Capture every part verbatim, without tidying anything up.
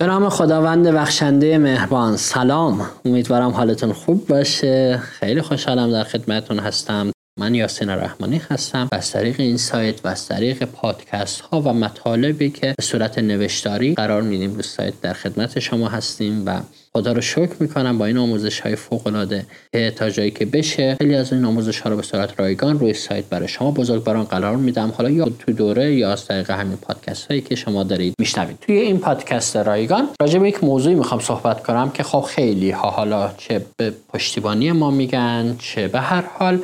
به نام خداوند بخشنده مهربان. سلام، امیدوارم حالتون خوب باشه. خیلی خوشحالم در خدمتتون هستم. من یاسین رحمانی هستم. از طریق این سایت و از طریق پادکست ها و مطالبی که به صورت نوشتاری قرار میدیم روی سایت در خدمت شما هستیم و خدا رو شکر میکنم با این آموزش های فوق العاده که تا جایی که بشه خیلی از این آموزش ها رو به صورت رایگان روی سایت برای شما بزرگواران قرار میدم، حالا یا تو دوره یا از طریق همین پادکست هایی که شما دارید میشنوید. توی این پادکست رایگان راجع به یک موضوعی میخوام صحبت کنم که خب خیلی ها حالا چه به پشتیبانی ما میگن چه به هر حال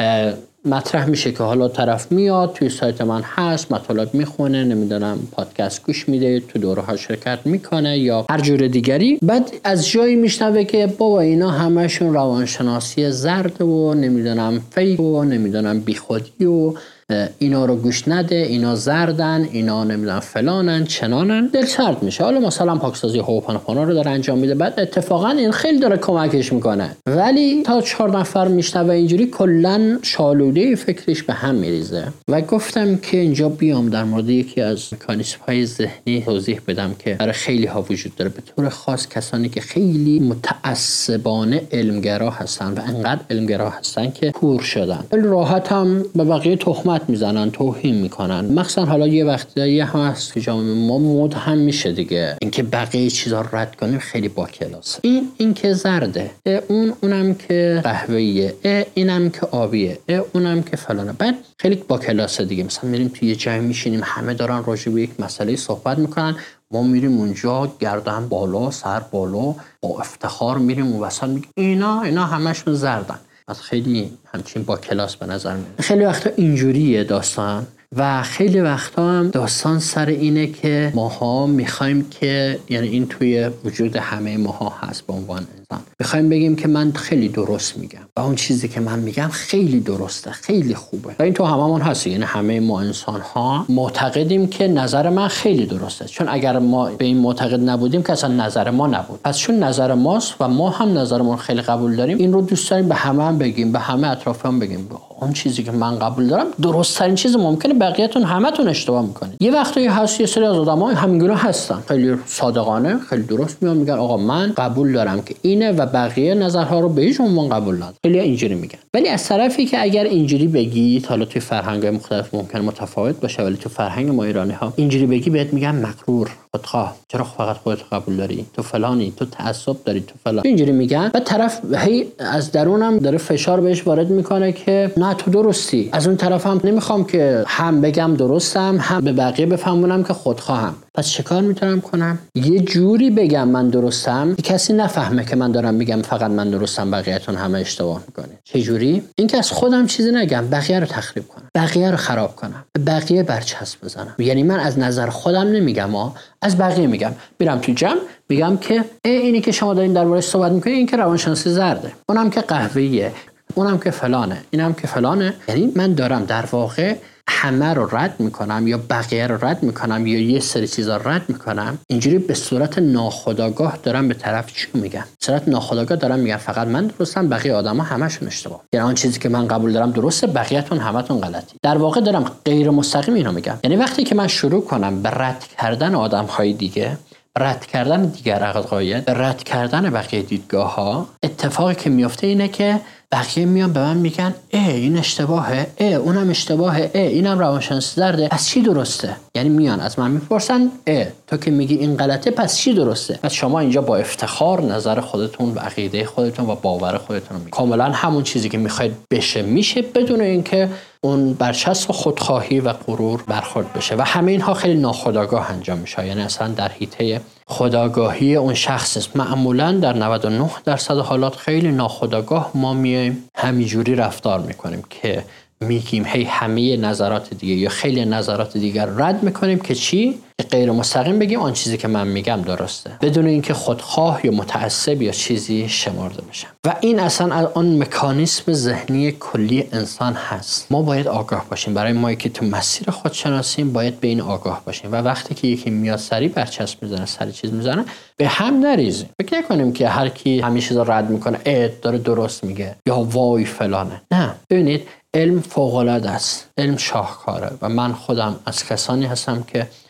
مطرح میشه که حالا طرف میاد توی سایت من هست، مطالب میخونه، نمیدونم پادکست گوش میده، تو دوره ها شرکت میکنه یا هر جور دیگری، بعد از جایی میشنوه که بابا اینا همشون روانشناسی زرد و نمیدونم فیک و نمیدونم بیخودی و اینا رو گوش نده، اینا زردن، اینا نمیدونم فلانن چنانن، دل سرد میشه. حالا مثلا پاکسازی هوپانوپانو رو داره انجام میده، بعد اتفاقا این خیلی داره کمکش میکنه، ولی تا چهار نفر میشنوه اینجوری کلا شالوده فکرش به هم میریزه. و گفتم که اینجا بیام در مورد یکی از مکانیزم های ذهنی توضیح بدم که برای خیلی ها وجود داره، به طور خاص کسانی که خیلی متعصبانه علمگرا هستن و انقدر علمگرا هستن که کور شدن، خیلی راحت هم به بقیه تهمت میزنن، توهین میکنن. مثلا حالا یه وقتی هم هست که جامعه ما مد هم میشه دیگه، اینکه بقیه چیزا رو رد کنیم خیلی با کلاسه. این این که زرده، اون اونم که قهوه‌ایه، اینم که آبیه، اونم که فلانه، بعد خیلی با کلاسه دیگه. مثلا میریم توی یه جای میشینیم، همه دارن راجع به یک مسئله صحبت میکنن، ما میریم اونجا گردن بالا سر بالا با افتخار میریم و وسط میگیم اینا اینا همشون زردن. از خیلی همچین با کلاس به نظر میاد. خیلی وقتا اینجوریه داستان و خیلی وقتا هم داستان سر اینه که ماها میخوایم که، یعنی این توی وجود همه ماها هست به عنوان انسان، میخوایم بگیم که من خیلی درست میگم و اون چیزی که من میگم خیلی درسته، خیلی خوبه. و این تو هممون هست، یعنی همه ما انسان ها معتقدیم که نظر من خیلی درسته، چون اگر ما به این معتقد نبودیم که اصلا نظر ما نبود. پس چون نظر ماست و ما هم نظرمون خیلی قبول داریم، این رو دوست داریم به همه هم بگیم، به همه اطرافیان بگیم اون چیزی که من قبول دارم درست ترین چیز ممکنه، بقیه‌تون همتون اشتباه میکنید. یه وقتی هست یه سری از آدم‌ها همینگونه هستن، خیلی صادقانه خیلی درست میان میگن آقا من قبول دارم که اینه و بقیه نظرها رو به هیچ عنوان قبول ندارن. خیلی اینجوری میگن. ولی از طرفی که اگر اینجوری بگی، حالا توی فرهنگ‌های مختلف ممکنه متفاوت باشه، ولی تو فرهنگ ما ایرانی‌ها اینجوری بگی بهت میگن مغرور، خودخواه، چرا فقط خودت قبول داری، تو فلانی، تو تعصب داری، تو فلان، اینجوری میگن. و طرف هی از درونم داره فشار بهش وارد میکنه که نه تو درستی. از اون طرف هم نمیخوام که هم بگم درستم هم به بقیه بفهمونم که خودخواهم. پس چه کار میتونم کنم؟ یه جوری بگم من درستم که کسی نفهمه که من دارم میگم فقط من درستم، بقیه‌تون همه اشتباه میکنید. چه جوری؟ اینکه از خودم چیزی نگم، بقیه رو تخریب کنم، بقیه رو خراب کنم، به بقیه برچسب بزنم. یعنی من از نظر خودم نمیگم، ها از بقیه میگم. میرم تو جمع میگم که اینی که شما دارین دربارش صحبت میکنین این که روانشناسی زرده، اونم که قهوه‌ایه، اونم که فلانه، اینم که فلانه. یعنی من دارم در واقع همه رو رد میکنم یا بقیه رو رد میکنم یا یه سری چیزا رو رد میکنم. اینجوری به صورت ناخودآگاه دارم به طرف چی میگم؟ به صورت ناخودآگاه دارم میگم فقط من درستم، بقیه آدما همشون اشتباه. یعنی اون چیزی که من قبول دارم درسته، بقیه‌تون همتون غلطی. در واقع دارم غیر مستقیم اینو میگم. یعنی وقتی که من شروع کنم به رد کردن آدم‌های دیگه، رد کردن دیگر عقاید، رد کردن بقیه دیدگاه‌ها، اتفاقی که میفته اینه که بقیه میان به من میگن اه این اشتباهه، اه اونم اشتباهه، اه اینم روانشناسی زرده، پس چی درسته؟ یعنی میان از من میپرسن اه تو که میگی این غلطه پس چی درسته؟ پس شما اینجا با افتخار نظر خودتون و عقیده خودتون و باور خودتون رو میگید. کاملا همون چیزی که میخواید بشه میشه بدون اینکه اون برچسب خودخواهی و غرور برخورد بشه. و همه اینها خیلی ناخودآگاه انجام میشه، یعنی اصلا در حیطه خودآگاهی اون شخص است. معمولا در نود و نه درصد حالات خیلی ناخودآگاه ما میایم همینجوری رفتار میکنیم که میگیم هی همه نظرات دیگه یا خیلی نظرات دیگر رد میکنیم که چی؟ که غیر مستقیم بگیم آن چیزی که من میگم درسته، بدون اینکه خودخواه یا متعصب یا چیزی شمرده بشم. و این اصلا از آن مکانیسم ذهنی کلی انسان هست. ما باید آگاه باشیم. برای ما که تو مسیر خودشناسیم باید به این آگاه باشیم و وقتی که یکی میاد سری برچسب میزنه، سری چیز میزنه، به هم نریزیم. فکر نکنیم که هر کی همه چیزا رد میکنه اه داره درست میگه یا وای فلانه. نه، ببینید علم فوق‌العاده است، علم شاهکاره و من خودم از کسانی هستم که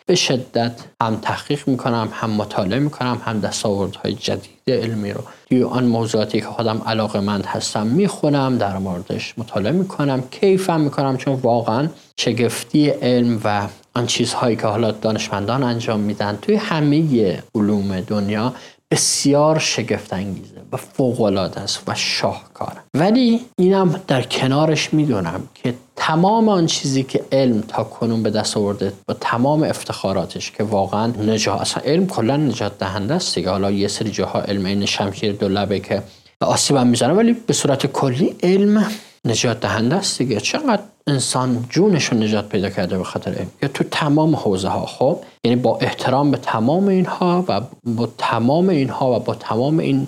به شدت هم تحقیق میکنم، هم مطالعه میکنم، هم دستاوردهای جدید علمی رو توی آن موضوعاتی که خودم علاقه‌مند هستم میخونم، در موردش مطالعه میکنم، کیفم میکنم، چون واقعا شگفتی علم و آن چیزهایی که حالا دانشمندان انجام میدن توی همه علوم دنیا بسیار شگفت انگیزه و فوق‌العاده است و شاهکاره. ولی اینم در کنارش میدونم که تمام آن چیزی که علم تا کنون به دست آورده با تمام افتخاراتش که واقعا نجات، اصلا علم کلا نجات دهنده است دیگه. حالا یه سری جاها علم این شمشیر دو لبه که آسیب هم میزنه، ولی به صورت کلی علم نجات دهنده است دیگه. چقدر انسان جونشون نجات پیدا کرده به خاطر علم، یا تو تمام حوزه ها. خب یعنی با احترام به تمام اینها و با تمام اینها و با تمام این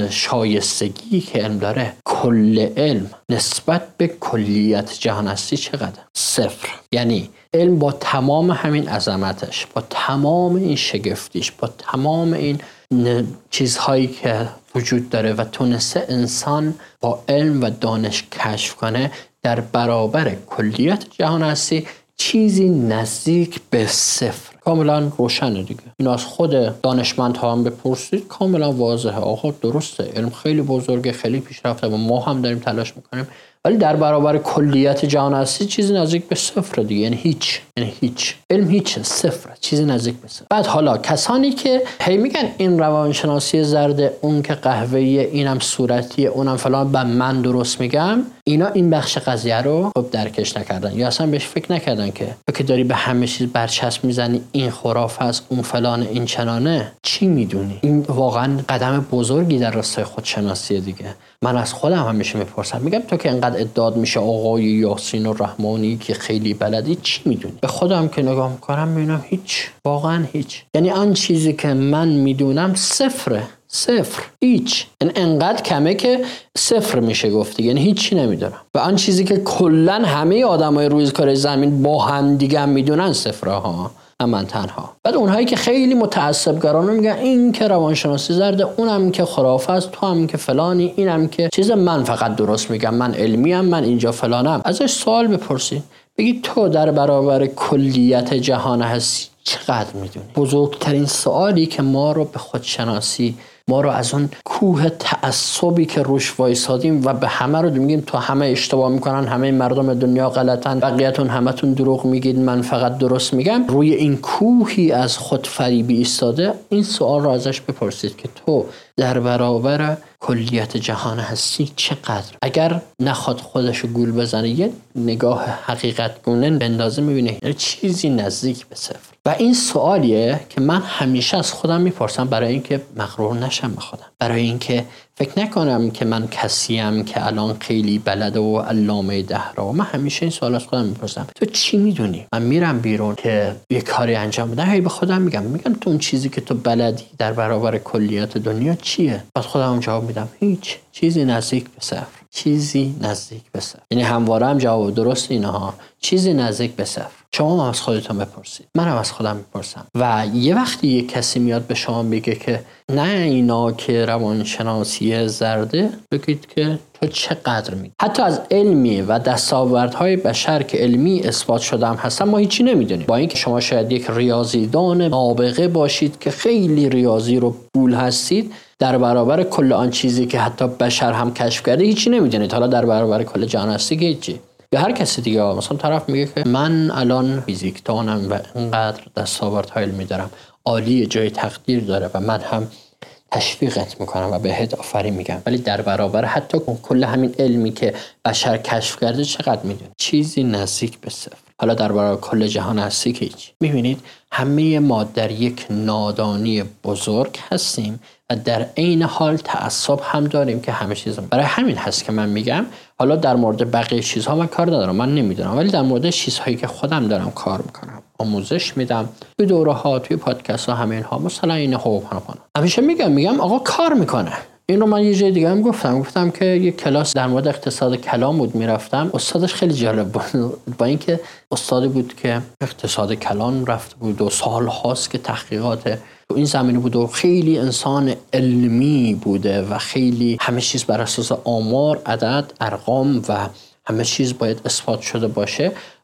شایستگی که علم داره، کل علم نسبت به کلیت جهان هستی چقدر؟ صفر. یعنی علم با تمام همین عظمتش، با تمام این شگفتیش، با تمام این چیزهایی که وجود داره و تونسته انسان با علم و دانش کشف کنه، در برابر کلیت جهان هستی چیزی نزدیک به صفر. کاملا روشنه دیگه. این از خود دانشمندها هم بپرسید کاملا واضحه. آقا درسته، علم خیلی بزرگه، خیلی پیشرفته و ما هم داریم تلاش میکنیم، ولی در برابر کلیت جهان هستی چیزی نزدیک به صفر دیگه. یعنی هیچ، یعنی هیچ. علم هیچ، صفر، چیزی نزدیک به صفر. بعد حالا کسانی که هی میگن این روانشناسی زرده، اون که قهوه‌ایه، اینم صورتیه، اونم فلان، و من درست میگم، اینا این بخش قضیه رو خب درکش نکردن یا اصلا بهش فکر نکردن که تو که داری به همه چیز برچسب میزنی، این خرافه است، اون فلان، این چنانه، چی میدونی؟ این واقعا قدم بزرگی در راستای خودشناسیه دیگه. من از خودم همیشه میپرسم، میگم تو که انقدر ادعا میشه آقای یاسین و رحمانی که خیلی بلدی، چی میدونی؟ به خودم که نگاه میکنم میبینم هیچ، واقعا هیچ. یعنی آن چیزی که من میدونم صفره، صفر، هیچ. یعنی انقدر کمه که صفر میشه گفتی، یعنی هیچی نمیدونم. و آن چیزی که کلا همه آدمای روی کره زمین با هم دیگه هم میدونن صفره ها، من تنها. بعد اونهایی که خیلی متعصبگرانه میگن این که روانشناسی زرده، اونم که خرافه است، تو هم که فلانی، اینم که چیز، من فقط درست میگم، من علمی ام، من اینجا فلانم. ازش سوال بپرسید، بگید تو در برابر کلیت جهان هستی چقدر میدونی؟ بزرگترین سوالی که ما رو به خودشناسی، ما رو از اون کوه تعصبی که روش وایسادیم و به همه رو میگیم تو همه اشتباه میکنن، همه مردم دنیا غلطن، بقیه‌تون همتون دروغ میگید، من فقط درست میگم، روی این کوهی از خودفریبی ایستاده، این سوال رو ازش بپرسید که تو در برابر کلیت جهان هستی چقدر؟ اگر نخواد خودشو گول بزنه، یه نگاه حقیقت گونه بندازه، میبینه چیزی نزدیک به صفر. و این سوالیه که من همیشه از خودم میپرسم، برای اینکه مغرور نشم به خودم، برای اینکه فکر نکنم که من کسیم که الان خیلی بلده و علامه دهرا. من همیشه این سوال از خودم میپرسم، تو چی میدونی؟ من میرم بیرون که یه کاری انجام بدم، هی به خودم میگم میگم تو اون چیزی که تو بلدی در برابر کلیات دنیا چیه؟ بعد خودم جواب میدم هیچ، چیزی نزدیک به صفر، چیزی نزدیک به صفر. یعنی همواره هم جواب درست اینها، چیزی نزدیک به صفر. شما هم از خودتون بپرسید، منم از خودم میپرسم. و یه وقتی یه کسی میاد به شما بگه که نه اینا که روانشناسی زرده، بگید که تو چقدر میدونی. حتی از علمی و دستاوردهای بشر که علمی اثبات شده هم هستن، ما هیچی نمیدونیم. با اینکه شما شاید یک ریاضیدان نابغه باشید که خیلی ریاضی رو بول هستید، در برابر کل آن چیزی که حتی بشر هم کشف کرده هیچی نمیدونید. حالا در برابر کل جهان هستی که هیچی. یا هر کسی دیگه، مثلا طرف میگه که من الان فیزیکدانم و اینقدر دستاوردهای علمی دارم، عالی، جای تقدیر داره و من هم تشویقت میکنم و بهت آفرین میگم، ولی در برابر حتی کل همین علمی که بشر کشف کرده چقدر میدونی؟ چیزی نزدیک به صفر. حالا در برابر کل جهان هستی که هیچ. میبینید همه ما در یک نادانی بزرگ هستیم و در عین حال تعصب هم داریم که همه چیز هم. برای همین هست که من میگم حالا در مورد بقیه چیزها من کار ندارم، من نمیدونم، ولی در مورد چیزهایی که خودم دارم کار میکنم، آموزش میدم توی دوره ها، توی پادکست ها، همین ها، مثلا این هوپانوپانو، همیشه میگم میگم آقا کار میکنه. این رو من یه جای دیگه هم گفتم گفتم که یه کلاس در مورد اقتصاد کلام بود میرفتم، استادش خیلی جالب بود، با اینکه استادی بود که اقتصاد کلام رفته بود و سال هاست که تحقیقات تو این زمینه بود و خیلی انسان علمی بوده و خیلی همه چیز بر اساس آمار، عدد، ارقام و همه چیز باید اثبات شده باشه.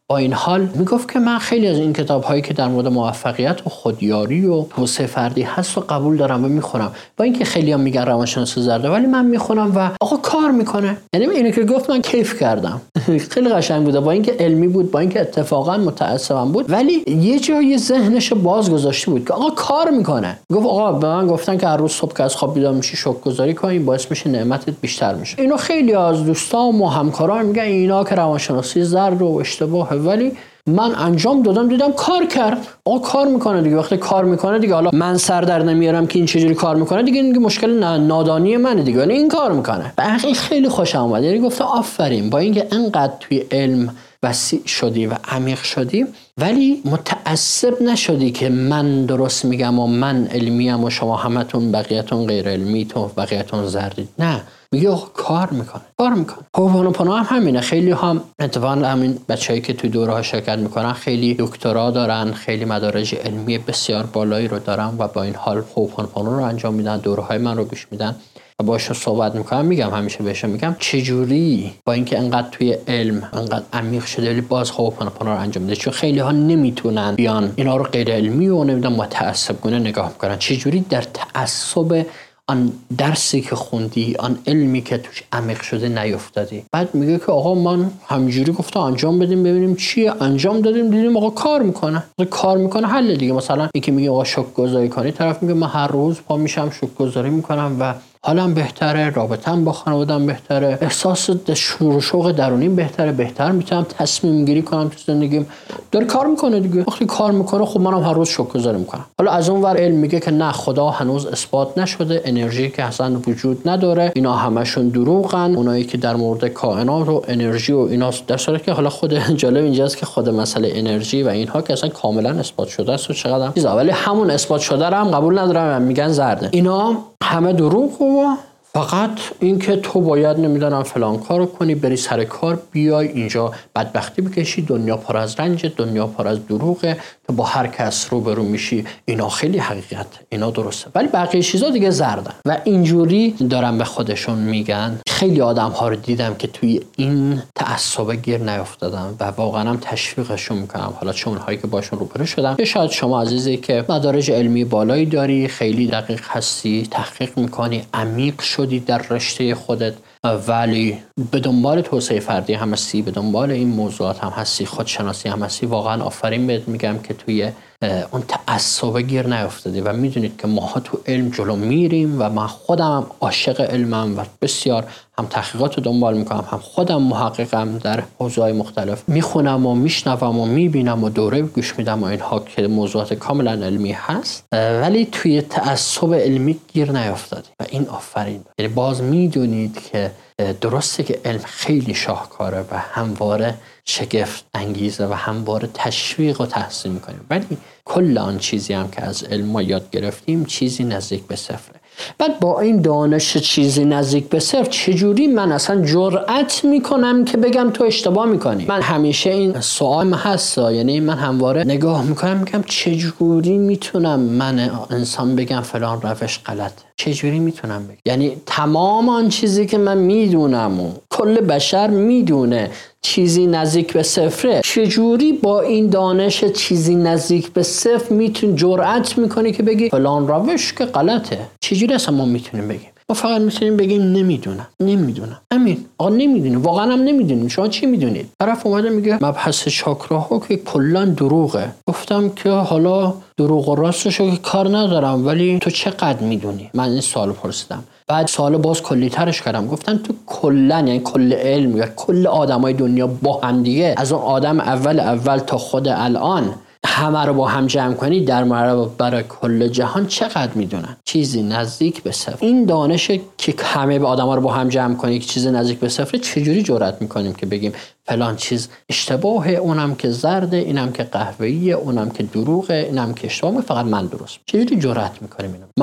با این حال میگفت که من خیلی از این کتاب‌هایی که در مورد موفقیت و خودیاری و توسعه فردی هست و قبول دارم و میخونم. با اینکه خیلی‌ها میگن روانشناسی زرده، ولی من میخونم و آقا کار میکنه. یعنی اینو که گفت من کیف کردم. خیلی قشنگ بود، با اینکه علمی بود، با اینکه اتفاقا متعصبم بود، ولی یه جای ذهنش باز گذاشته بود که آقا کار میکنه. گفت آقا به من گفتن که هر روز صبح که از خواب بیدار میشی شکرگزاری کنی، باعث میشه نعمتت بیشتر میشه. اینو خیلی از دوستان و همکاران میگن اینا که روانشناسی زرد و اشتباهه، ولی من انجام دادم، دیدم کار کرد. آقا کار میکنه دیگه. وقتی کار میکنه دیگه، حالا من سر در نمیارم که این چجوری کار میکنه دیگه، این مشکل نادانی منه دیگه، یعنی این کار میکنه. و این خیلی خوشم اومد. یعنی گفته آفرین، با اینکه انقدر توی علم وسیع شدی و عمیق شدی، ولی متعصب نشدی که من درست میگم و من علمیم و شما همتون بقیه‌تون غیر علمی تو بقیه‌تون زردید. نه، میگه کار میکنه کار میکنه هوپانوپانو هم همینه. خیلی هم اتفاقا همین بچه‌ای که تو دوره‌ها شرکت میکنن خیلی دکترا دارن، خیلی مدارج علمی بسیار بالایی رو دارن و با این حال هوپانوپانو رو انجام میدن، دوره‌های من رو گوش میدن و باشون صحبت میکنم. میگم همیشه بهشون میگم چجوری با اینکه انقدر توی علم انقدر عمیق شده ولی باز هوپانوپانو رو انجام میده، چون خیلی ها نمیتونن بیان اینا رو غیر علمی و نمیدونم متعصبانه نگاه میکنن. چجوری در تعصب آن درسی که خوندی، آن علمی که توش عمیق شده نیفتادی. بعد میگه که آقا من همینجوری گفتم انجام بدیم ببینیم چیه، انجام دادیم دیدیم آقا کار میکنه. کار میکنه حل دیگه. مثلا اینکه میگه آقا شکرگزاری کنی، طرف میگه من هر روز پا میشم شکرگزاری میکنم و حالم بهتره، رابطه‌ام با خانواده‌ام بهتره، احساس شور و شوق درونیم بهتره، بهتر میتونم تصمیم گیری کنم تو زندگیم. داره کار میکنه دیگه. وقتی کار میکنه خب منم هر روز شکرگزاری میکنم. حالا از اون ور علم میگه که نه، خدا هنوز اثبات نشده، انرژی که اصلا وجود نداره، اینا همشون دروغن، اونایی که در مورد کائنات و انرژی و اینا، در صورتی که حالا خود جالب اینجاست که خود مسئله انرژی و اینها که اصلا کاملا اثبات شده است و چقدر چیزا، ولی همون اثبات شده رو هم قبول ندارن، میگن زرده. اینا همه دروغ و فقط این که تو باید نمیدونم فلان کارو کنی، بری سر کار، بیای اینجا بدبختی بکشی، دنیا پر از رنج، دنیا پر از دروغه، تو با هر کس روبرو میشی. اینا خیلی حقیقت، اینا درسته، ولی بقیه چیزا دیگه زردن و اینجوری دارن به خودشون میگن. خیلی آدم ها رو دیدم که توی این تعصب گیر نیافتادن و واقعا هم تشویقشون میکنم. حالا چون هایی که باشون روبرو شدم، یا شاید شما عزیزی که مدارج علمی بالایی داری، خیلی دقیق هستی، تحقیق میکنی، عمیق شدی در رشته خودت، ولی به دنبال توسعه فردی هم هستی، به دنبال این موضوعات هم هستی، خودشناسی هم هستی، واقعا آفرین بهت میگم که توی اون تعصب گیر نیافتادی و میدونید که ماها تو علم جلو میریم و من خودم هم عاشق علمم و بسیار هم تحقیقات رو دنبال میکنم، هم خودم محققم در حوزه‌های مختلف، میخونم و میشنوم و میبینم و دوره گوش میدم و اینها که موضوعات کاملا علمی هست، ولی توی تعصب علمی گیر نیافتادی و این آفرین. یعنی باز میدونید که درسته که علم خیلی شاهکاره و همواره شگفت انگیزه و همواره تشویق و تحسین میکنیم، ولی کل آن چیزی هم که از علم ما یاد گرفتیم چیزی نزدیک به صفره. بعد با این دانش چیزی نزدیک به صفر چجوری من اصلا جرأت میکنم که بگم تو اشتباه میکنی؟ من همیشه این سوال هست، یعنی من همواره نگاه میکنم میگم چجوری میتونم من انسان بگم فلان روش غلطه؟ چجوری میتونم بگم؟ یعنی تمام آن چیزی که من میدونم و کل بشر میدونه چیزی نزدیک به صفره، چجوری با این دانش چیزی نزدیک به صفر میتونی جرأت میکنی که بگی فلان روش که غلطه؟ چجوری اصلا ما میتونیم بگیم؟ ما فقط میتونیم بگیم نمیدونم نمیدونم همین. آقا نمیدونیم، واقعا هم نمیدونیم. شما چی میدونید؟ طرف اومده میگه مبحث چاکراها که کلا دروغه. گفتم که حالا دروغ و راستشو که کار ندارم، ولی تو چقدر میدونی؟ من این سوالو پرسیدم. بعد سوال باز کلی ترش کردم، گفتم تو کلا، یعنی کل علم یا کل آدمای دنیا با هم دیگه، از اون آدم اول اول تا خود الان، همه رو با هم جمع کنی در برابر کل جهان چقدر میدونن؟ چیزی نزدیک به صفر. این دانش که همه به آدما رو با هم جمع کنی که چیزی نزدیک به صفر، چجوری جرأت میکنیم که بگیم فلان چیز اشتباهه، اونم که زرده، اینم که قهوه‌ایه، اونم که دروغه، اینم که اشتباهه، فقط من درست؟ چجوری جرأت میکنیم اینو؟ من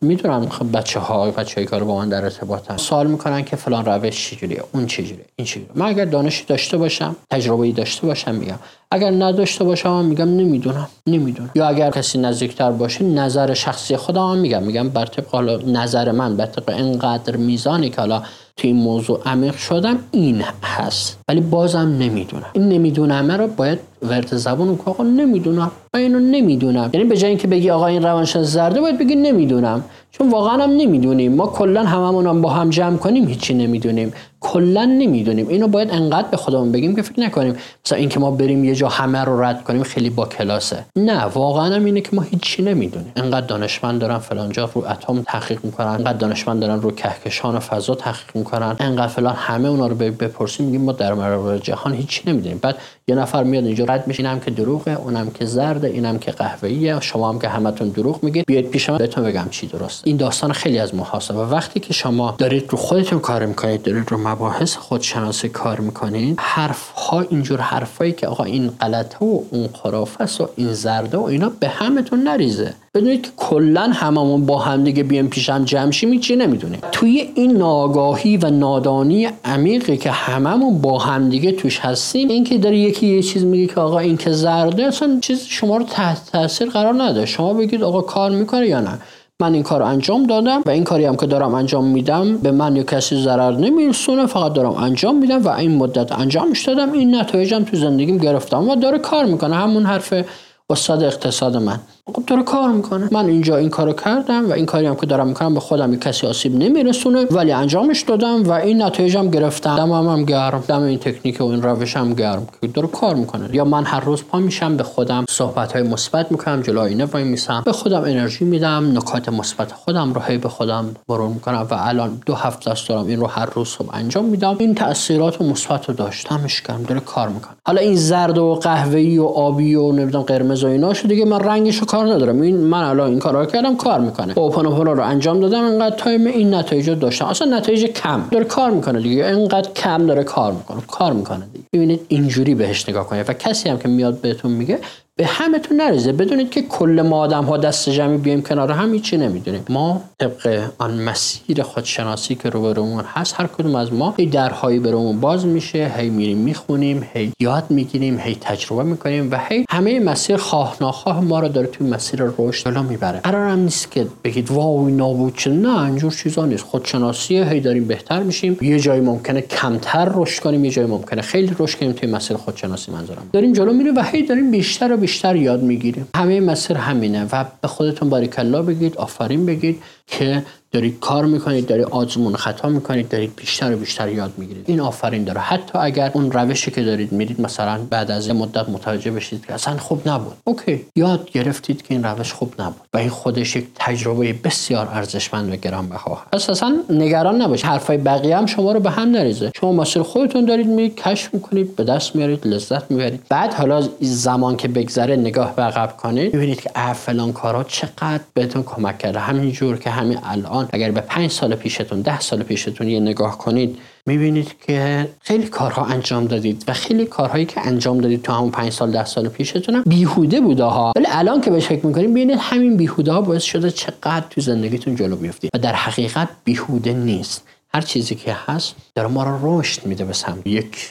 میدونم خب بچه‌ها بچه‌ای که با من در ارتباطن سوال میکنن که فلان روش چجوریه، اون چجوریه، این چجوریه. من اگر دانشی داشته باشم، تجربه‌ای داشته باشم میگم، اگر نداشته باشم میگم نمیدونم نمیدونم یا اگر کسی نزدیکتر باشه نظر شخصی خودم میگم میگم بر طبق حالا نظر من بر طبق اینقدر میزانی که حالا تو این موضوع عمیق شدم این هست، ولی بازم نمیدونم. این نمیدونم رو باید ورد زبون که آقا نمیدونم، من اینو نمیدونم. یعنی به جای اینکه بگی آقا این روانشناس زرده باید بگی نمیدونم، چون واقعا هم نمیدونیم. ما کلا هممون هم با هم جمع کنیم هیچی نمیدونیم، کلا نمیدونیم. اینو باید انقدر به خودمون بگیم که فکر نکنیم مثلا اینکه ما بریم یه جا همه رو رد کنیم خیلی با کلاسه. نه، واقعا هم اینه که ما هیچی نمیدونیم. انقدر دانشمند دارن فلان جا رو اتم تحقیق میکنن، انقدر دانشمند دارن رو کهکشان و فضا تحقیق میکنن، انقدر فلان، همه اونا رو بپرسیم میگیم ما در مورد جهان هیچی نمیدونیم. بعد یه نفر میاد اینجا رد میشه، اینم که دروغه، اونم که زرده، اینم که قهوه‌ایه، شما هم که همتون دروغ میگید، بیاید پیش من بهتون بگم چی درست. این داستان خیلی از ما هست. و وقتی که شما دارید رو خودتون کار میکنید، دارید رو مباحث خودشناسی کار میکنید، حرف ها اینجور حرفایی که آقا این غلطه و اون خرافه است و این زرده و اینا به همتون نریزه. بدونید که کلا هممون با هم دیگه بیام پیشم جمع شیم چی نمیدونیم. توی این ناآگاهی و نادانی عمیقی که هممون با هم دیگه توش هستیم، این که داره یکی یه چیز میگه که آقا این که زرده، اصلا چیز شما رو تحت تاثیر قرار نده. شما بگید آقا کار میکنه یا نه. من این کار رو انجام دادم و این کاری هم که دارم انجام میدم به من یا کسی ضرر نمیرسونه، فقط دارم انجام میدم و این مدت انجامش دادم، این نتایجم تو زندگیم گرفتم و داره کار میکنه. همون حرف استاد اقتصاد من، خب داره کار میکنه. من اینجا این کارو کردم و این کاری هم که دارم میکنم به خودم یا کسی آسیب نمیرسونه، ولی انجامش دادم و این نتایجم گرفتم. دمم هم گرم، دم این تکنیک و این روشم گرم که داره کار میکنه. یا من هر روز پا میشم به خودم صحبت‌های مثبت میکنم، جلوی آینه وای میسم، به خودم انرژی میدم، نکات مثبت خودم رو هی به خودم مرور میکنم و الان دو هفته است دارم این رو هر روز صبح انجام میدم. این تاثیرات مثبت رو داشتمش کردم، داره کار میکنه. حالا این زرد و قهوه‌ای و آبی و نمیدونم قرمز و ایناشو دیگه من رنگشو کار ندارم. این من الان این کارا کردم کار میکنه. اوپنوپولا رو انجام دادم، اینقدر تایم این نتایج رو داشتم، اصلا نتایج کم داره کار میکنه دیگه، اینقدر کم داره کار میکنه کار میکنه دیگه. ببینید اینجوری بهش نگاه کنید و کسی هم که میاد بهتون میگه به همتون نریزه. بدونید که کل ما آدم ها دست جمعی بیایم کنار هم هیچی نمیدونیم. ما طبق آن مسیر خودشناسی که روبرومون هست، هر کدوم از ما هی درهایی برامون باز میشه، هی میریم میخونیم، هی یاد میگیریم، هی تجربه میکنیم و هی همه مسیر خواه ناخواه ما رو داره توی مسیر رشد جلو میبره. قرارم نیست که بگید واو نابود چه، نه اینجور چیزا نیست. خودشناسی هی داریم بهتر میشیم، یه جایی ممکنه کمتر رشد کنیم، یه جایی ممکنه خیلی رشد کنیم. توی مسیر خودشناسی منظورم داریم جلو میریم و هی داریم بیشتر بیشتر یاد میگیریم. همه مسیر همینه و به خودتون باریکلا بگید، آفرین بگید که دارید کار میکنید، دارید آزمون خطا میکنید، دارید بیشتر و بیشتر یاد میگیرید. این آفرین داره. حتی اگر اون روشی که دارید میرید مثلا بعد از یه مدت متوجه بشید که اصلا خوب نبود، اوکی، یاد گرفتید که این روش خوب نبود و این خودش یک تجربه بسیار ارزشمند و گرانبها هست. اصلا نگران نباشید، حرفای بقیه هم شما رو به هم نریزه. شما مسیر خودتون دارید میرید، کشف میکنید، به دست میارید، لذت میبرید. بعد حالا زمان که بگذره نگاه به عقب کنید، ببینید که فلان کارا چقدر بهتون کمک کرده. همینجور که همین الان اگر به پنج سال پیشتون، ده سال پیشتون یه نگاه کنید، میبینید که خیلی کارها انجام دادید و خیلی کارهایی که انجام دادید تو همون پنج سال ده سال پیشتون هم بیهوده بوده ها، ولی الان که بهش فکر میکنید ببینید همین بیهوده ها باعث شده چقدر تو زندگیتون جلو بیفتید و در حقیقت بیهوده نیست. هر چیزی که هست داره ما رو رشد میده به سمت یک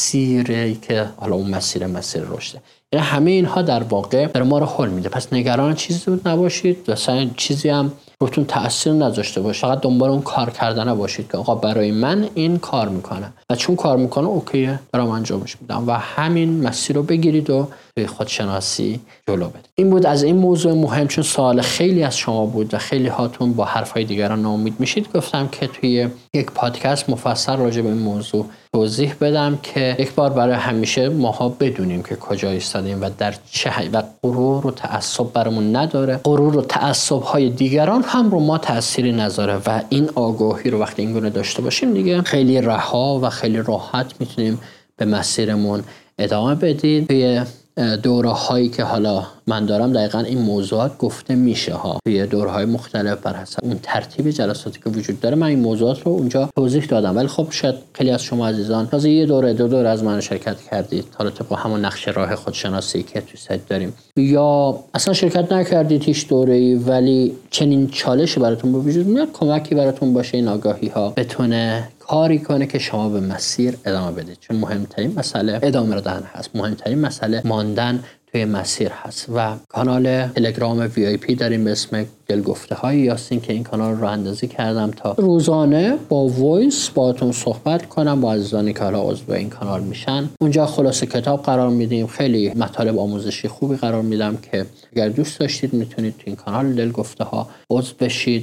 مسیری که حالا اون مسیر مسیر رشده. یعنی همه اینها در واقع داره ما رو حل میده. پس نگران چیزی نباشید، مثلا چیزی هم روتون تأثیر نذاشته باشه. فقط دنبال اون کار کردن باشید که آقا برای من این کار میکنه و چون کار میکنه اوکیه، دارم انجامش میدم و همین مسیر رو بگیرید و به خودشناسی جلو بدید. این بود از این موضوع مهم، چون سوال خیلی از شما بود و خیلی هاتون با حرفای دیگران ناامید میشید. گفتم که توی یک پادکست مفصل راجع به این موضوع توضیح بدم که یک بار برای همیشه ماها بدونیم که کجا ایستادیم و در چه حی و غرور و تعصب برامون نداره. غرور و تعصب های دیگران هم رو ما تأثیری نذاره و این آگاهی رو وقتی اینگونه داشته باشیم دیگه خیلی رها و خیلی راحت میتونیم به مسیرمون ادامه بدیم. توی دوره هایی که حالا من دارم دقیقاً این موضوعات گفته میشه ها، توی دوره های مختلف بر حسب اون ترتیب جلساتی که وجود داره من این موضوعات رو اونجا توضیح دادم. ولی خب شاید خیلی از شما عزیزان تازه یه دوره دو دوره از من شرکت کردید، حالا طبق همون نقش راه خودشناسی که تو سایت داریم، یا اصلا شرکت نکردید هیچ دوره‌ای ولی چنین چالشی براتون به وجود میاد، کمکی براتون باشه این آگاهی ها بتونه کاری کنه که شما به مسیر ادامه بدید. چون مهمترین مسئله ادامه دادن هست، مهمترین مسئله ماندن توی مسیر هست. و کانال تلگرام وی آی پی داریم به اسم دلگفته های یاسین که این کانال رو اندازی کردم تا روزانه با وایس باهاتون صحبت کنم، با عزیزانی که حالا عضو این کانال میشن. اونجا خلاصه کتاب قرار میدیم، خیلی مطالب آموزشی خوبی قرار میدم که اگر دوست داشتید میتونید تو این کانال دلگفته ها عضو بشید.